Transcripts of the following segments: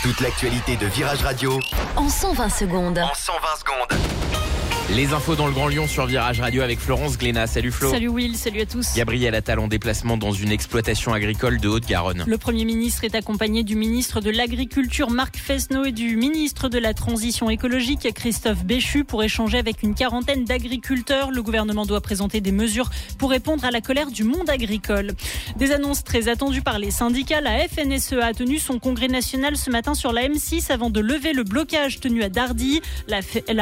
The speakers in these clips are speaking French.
Toute l'actualité de Virage Radio en 120 secondes. Les infos dans le Grand Lyon sur Virage Radio avec Florence Glénat. Salut Flo. Salut Will, salut à tous. Gabriel Attal en déplacement dans une exploitation agricole de Haute-Garonne. Le Premier ministre est accompagné du ministre de l'Agriculture Marc Fesneau et du ministre de la Transition écologique Christophe Béchu pour échanger avec une quarantaine d'agriculteurs. Le gouvernement doit présenter des mesures pour répondre à la colère du monde agricole. Des annonces très attendues par les syndicats. La FNSEA a tenu son congrès national ce matin sur la M6 avant de lever le blocage tenu à Dardilly. La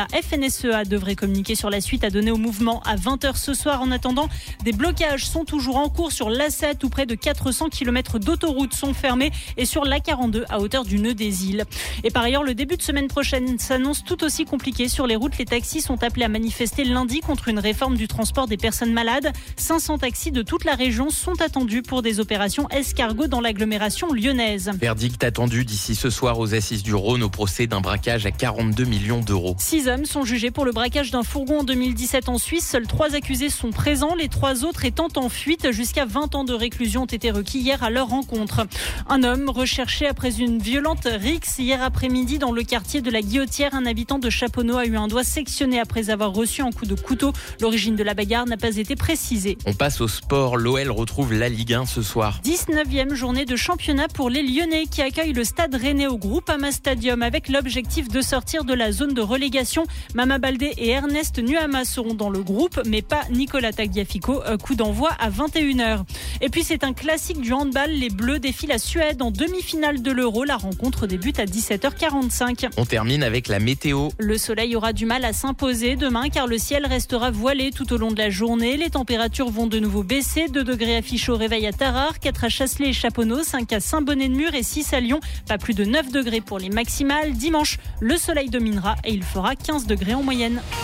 FNSEA devrait communiquer sur la suite à donner au mouvement à 20h ce soir. En attendant, des blocages sont toujours en cours sur l'A7 où près de 400 km d'autoroutes sont fermés et sur l'A42 à hauteur du nœud des îles. Et par ailleurs, le début de semaine prochaine s'annonce tout aussi compliqué sur les routes. Les taxis sont appelés à manifester lundi contre une réforme du transport des personnes malades. 500 taxis de toute la région sont attendus pour des opérations escargot dans l'agglomération lyonnaise. Verdict attendu d'ici ce soir aux assises du Rhône au procès d'un braquage à 42 millions d'euros. 6 hommes sont jugés pour le braquage d'un fourgon en 2017 en Suisse. Seuls 3 accusés sont présents, les 3 autres étant en fuite. Jusqu'à 20 ans de réclusion ont été requis hier à leur rencontre. Un homme recherché après une violente rixe hier après-midi dans le quartier de la Guillotière. Un habitant de Chaponneau a eu un doigt sectionné après avoir reçu un coup de couteau. L'origine de la bagarre n'a pas été précisée. On passe au sport. L'OL retrouve la Ligue 1 ce soir. 19e journée de championnat pour les Lyonnais qui accueillent le Stade Rennais au Groupama Stadium avec l'objectif de sortir de la zone de relégation. Mama Baldé et Ernest Nuama seront dans le groupe, mais pas Nicolas Tagliafico. Coup d'envoi à 21h. Et puis c'est un classique du handball. Les Bleus défient la Suède en demi-finale de l'Euro. La rencontre débute à 17h45. On termine avec la météo. Le soleil aura du mal à s'imposer demain car le ciel restera voilé tout au long de la journée. Les températures vont de nouveau baisser. 2 degrés affichés au réveil à Tarare, 4 à Chasselet et Chaponneau, 5 à Saint-Bonnet-de-Mur et 6 à Lyon. Pas plus de 9 degrés pour les maximales. Dimanche, le soleil dominera et il fera 15 degrés en moyenne.